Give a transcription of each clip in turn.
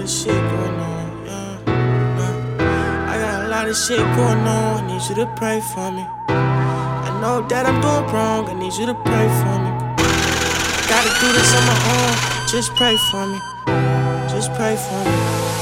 of shit going on, yeah. I got a lot of shit going on, I need you to pray for me. I know that I'm doing wrong, I need you to pray for me. Gotta do this on my own, just pray for me. Just pray for me.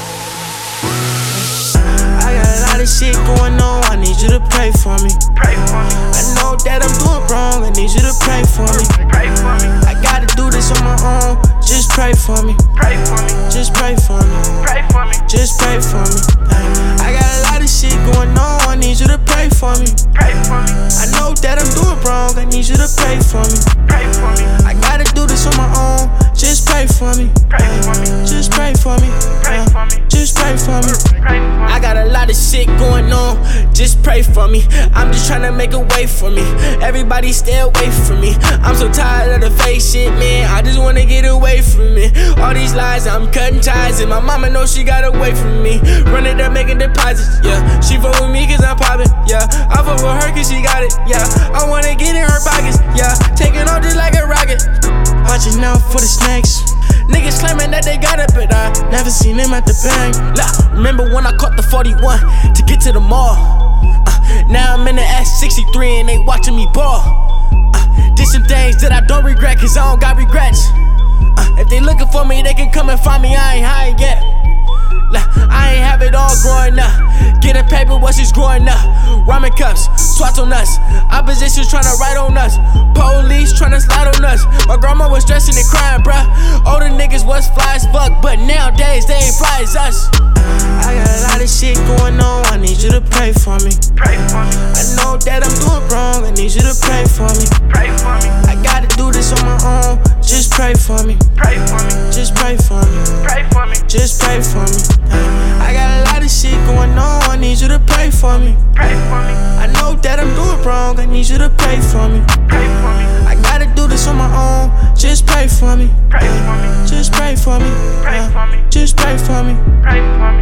I got a lot of shit going on, I need you to pray for me. I know that I'm doing wrong, I need you to pray for me. I gotta do this on my own, just pray for me. Just pray for me. Just pray for me. I got a lot of shit going on, I need you to pray for me. I know that I'm doing wrong, I need you to pray for me. I gotta do this on my own, just pray for me. Just pray for me. Just pray for me. I got a lot of shit going on, just pray for me. I'm just tryna make a way for me. Everybody stay away from me. I'm so tired of the fake shit, man. I just wanna get away from it. All these lies, I'm cutting ties, and my mama knows she got away from me. Running up making deposits, yeah. She fuck with me cause I'm poppin', yeah. I fuck with her cause she got it, yeah. I wanna get in her pockets, yeah. Taking off just like a rocket. Watching out for the snakes. Niggas claiming that they got it, but I never seen them at the bank. Remember when I caught the 41 to get to the mall? Now I'm in the S63 and they watching me ball. Did some things that I don't regret, cause I don't got regrets. If they looking for me, they can come and find me, I ain't high yet. I ain't have it all growing up. Getting paper was just growing up. Ramen cups, swats on us. Opposition tryna write on us. Police tryna slide on us. My grandma was stressing and crying, bruh. Older niggas was fly as fuck, but nowadays they ain't fly as us. I got a lot of shit going on, I need you to pray for me. I know that I'm doing wrong, I need you to pray for me. I gotta do this on my own, just pray for me. Just pray for me. Just pray for me. I got a lot of shit going on, I need you to pray for me. I know that I'm doing wrong, I need you to pray for me. I gotta do this on my own, just pray for me. Just pray for me. Just pray for me.